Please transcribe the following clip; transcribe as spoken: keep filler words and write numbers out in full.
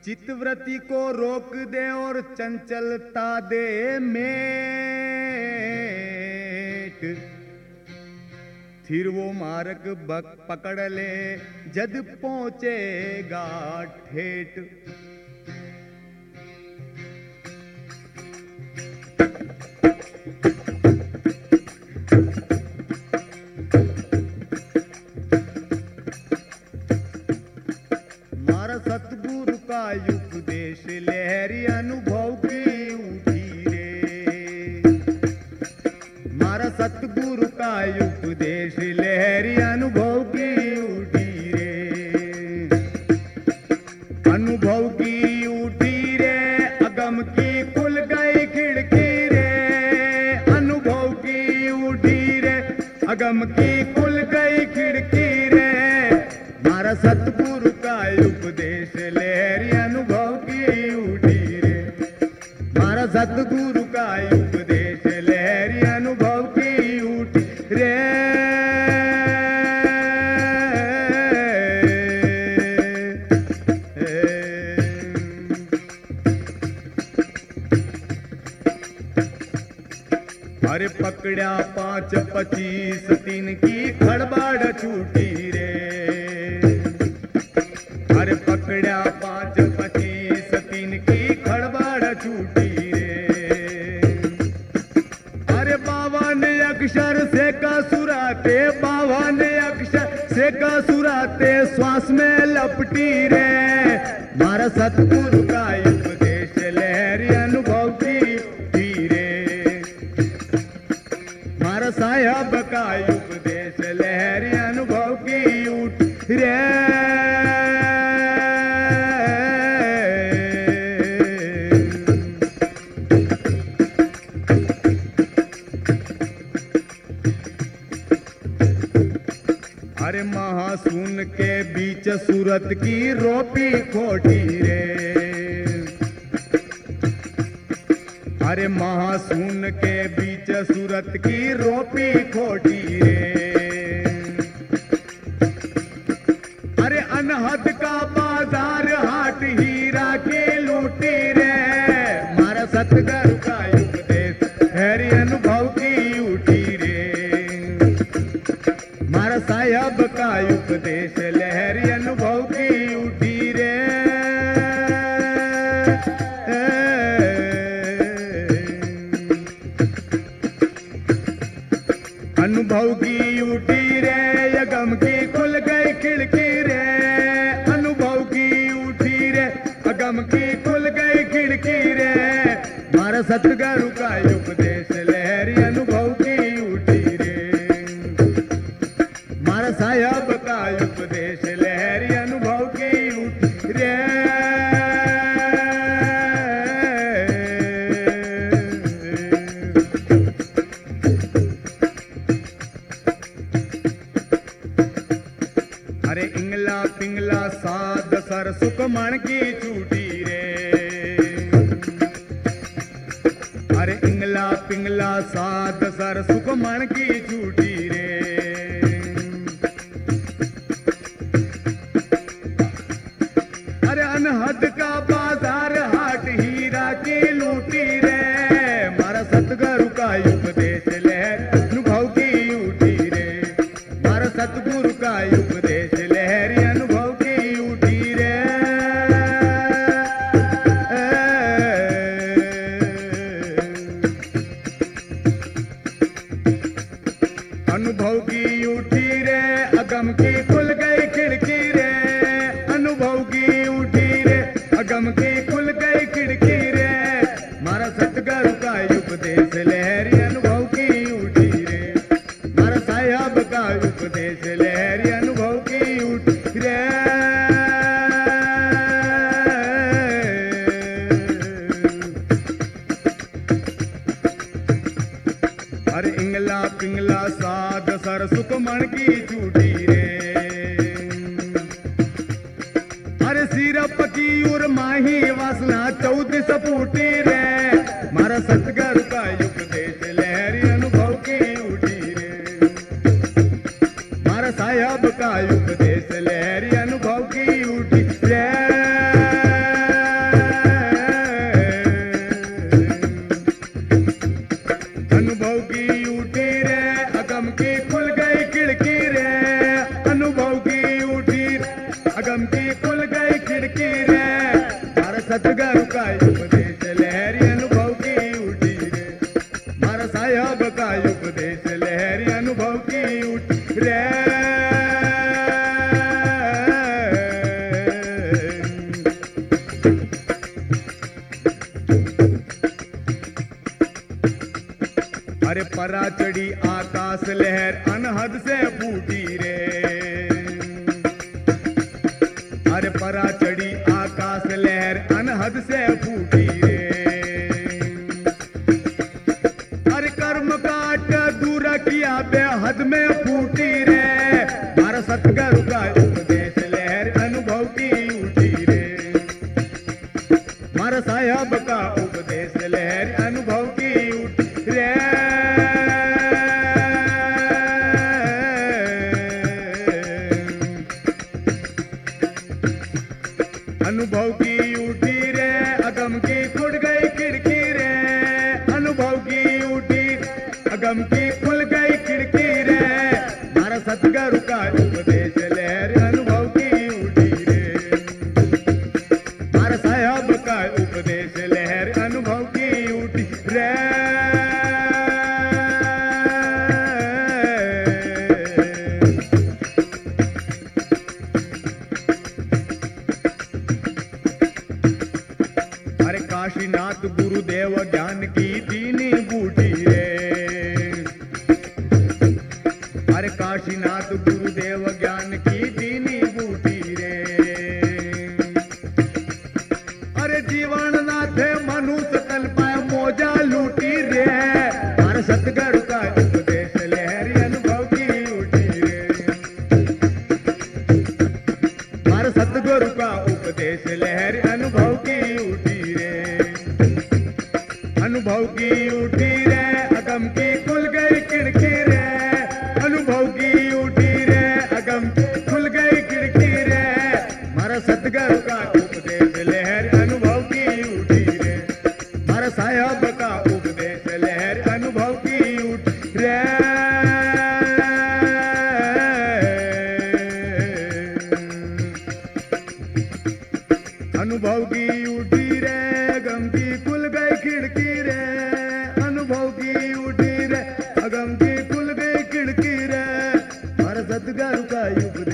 चित्तवृत्ति को रोक दे और चंचलता दे मेट, फिर वो मार्ग बक पकड़ ले जद पहुंचेगा ठेठ। मारा सतगुरु का उपदेश लहरी अनुभव की उठी रे, मारा सतगुरु का उपदेश लहरी अनुभव की उठी रे, अनुभव की उठी रे, अगम की खुल गई खिड़की रे, अनुभव की उठी रे, अगम की खुल गई खिड़की रे, मारा सतगुरु का उपदेश लहरी अनुभव की उठी रे, मारा सतगुरु का उपदेश लहरी अनुभव की उठी रे। अरे पकड़ा पांच पच्चीस तीन की खड़बड़ छूटी रे, अरे पकड़ा पांच पच्चीस तीन की खड़बड़ छूटी रे, अरे बावन अक्षर से का सुराते, बावन अक्षर से का सुराते श्वास में लपटी रे, मारा सतगुरु का उपदेश लहरी अनुभव की उठी रे, मारा साहब का उपदेश लहरी अनुभव की उठी रे। अरे महासून के बीच सूरत की रोपी खोटी रे, अरे महासून के बीच सूरत की रोपी खोटी रे, अरे अनहद का बाजार हाट हीरा के लूटी रे, मारा सतगुरु का उपदेश लहरी अनुभव की उठी रे, मारा साहब का उपदेश लहरी अनुभव की उठी रे। अनुभव की उठी रे, यगम की खुल गई खिड़की रे, अनुभव की उठी रे, अगम की खुल गई खिड़की रे, मारा सतगुरु का उपदेश लहरी अनुभव की उठी रे, मारा साहब का उपदेश लहरी अनुभव की उठी रे। अरे इंगला पिंगला साध सर सुखमण की छूटी रे, अरे इंगला पिंगला साध सर सुखमण की छूटी रे, अरे अनहद का बाजार हाट हीरा की लूटी रे, मारा सतगुरु का उपदेश लहरी अनुभव की उठी रे, मारा सतगुरु का उपदेश लहरी अनुभव की उठी रे। अनुभव की उठी रे, अगम की खुल गई खिड़की रे, अनुभव की उठी रे, अगम की खुल गई खिड़की रे, मारा सतगुरु का उपदेश लहरी अनुभव की उठी रे, मारा साहब का उपदेश लहरी अनुभव की उठी रे। अरे इंगला पिंगला साध सर सुखमण की छूटी रे, अरे सिरप की उर माही वासना चौदह सपूटी रे, मारा सतगुरु का उपदेश लहरी अनुभव की उठी रे, मारा साहब का उपदेश लहरी अनुभव की उठी रे। खुल गई खिड़की रे अनुभव की उठी अगम की खुल गई खिड़की रे मारा सतगुरु का उपदेश लहरी अनुभव की उठी रे मारा साहब का उपदेश लहरी अनुभव की उठी रे अरे परा चढ़ी आकाश लहर अनहद से फूटी रे अरे परा चढ़ी आकाश लहर अनहद से फूटी रे अरे कर्म काट दूर किया बेहद में फूटी रे मारा सतगुरु का उपदेश लहर अनुभव की उठी रे मारा साहब का उपदेश लहर अनुभव की उठी रे अनुभव की उठी रे अगम की खुल गई खिड़की रे अनुभव की उठी अगम की खुल गई खिड़की रे मारा सतगुरु का उपदेश लहर अनुभव की उठी रे मारा साहब का उपदेश लहर अनुभव की उठी रे काशीनाथ गुरुदेव ज्ञान की दीनी बूटी रे अरे काशीनाथ गुरुदेव ज्ञान की दीनी बूटी रे अरे जीवन नाथे मनुष्य कल पाए मोजा लूटी रे हर सतगुरु का उपदेश लहरी अनुभव की उठी रे हर सतगुरु का उपदेश लहरी अनुभव की उठी अनुभव की उठी रे अगम की खुल गई खिड़की रे अनुभव की उठी रे अगम की खुल गई खिड़की रे मारा सतगुरु का उपदेश लहर अनुभव की उठी रे मारा साहब का उपदेश लहर अनुभव की उठी रे अनुभव की उठी रे अगम की खुल गई खिड़की रे अनुभव की उठी रे अगम की खुल गई खिड़की रे हर सतगुरु का उपदेश